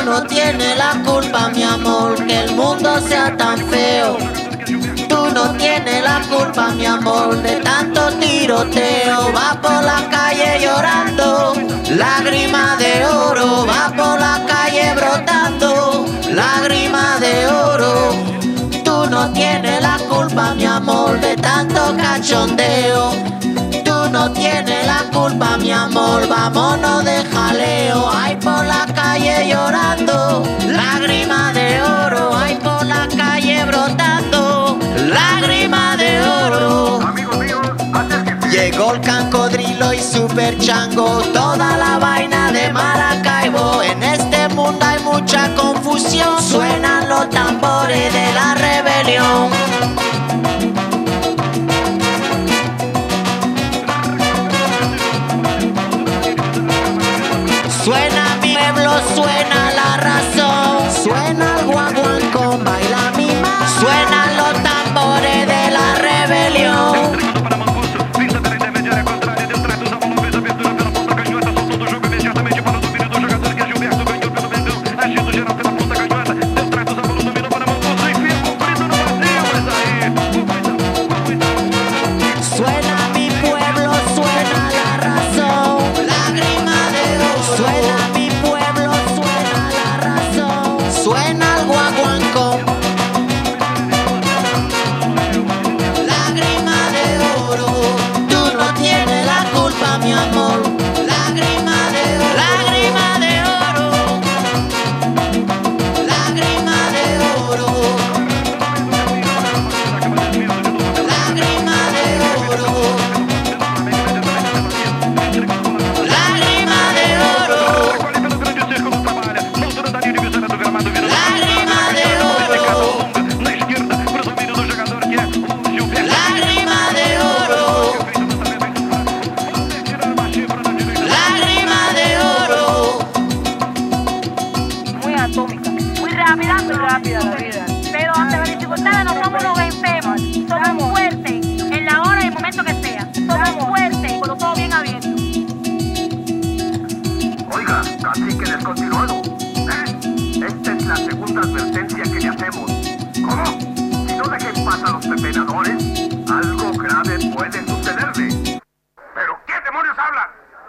no tienes la culpa, mi amor, que el mundo sea tan feo. Tú no tienes la culpa, mi amor, de tanto tiroteo. Va por la calle llorando, lágrimas de oro. Va por la calle brotando, lágrimas de oro. Tú no tienes la culpa, mi amor, de tanto cachondeo. Tú no tienes la culpa, mi amor, vámonos de jaleo. Ay, por la calle llorando, lágrimas de oro. Ay, por la calle brotando, lágrimas de oro. Llegó el Cancodrilo y Super Chango, toda la vaina de Maracaibo. En este mundo hay mucha confusión, suenan los tambores de la rebelión. Suena mi pueblo, suena la razón. Suena el guaguancó, baila mi mamá. Suenan los tambores de la rebelión. Suena mi pueblo, suena la razón. Lágrima de oro. Suena mi pueblo, suena la razón. Suena el guaguancó. Lágrima de oro. Tú no tienes la culpa, mi amor. Lágrima de oro. Lágrima de oro. Lágrima de oro. Lágrima de oro. Lágrima de oro. Lágrima de oro. Lágrima de oro. Lágrima de oro. Muy atómica, muy rápida la vida. Pero ante las dificultades no somos los vencemos, somos fuertes en la hora y el momento que sea. Somos fuertes con los ojos bien abiertos. Oiga, cacique descontinuado. Esta es la segunda advertencia que le hacemos. ¿Cómo? Si no dejen pasar a los pepenadores, algo grave puede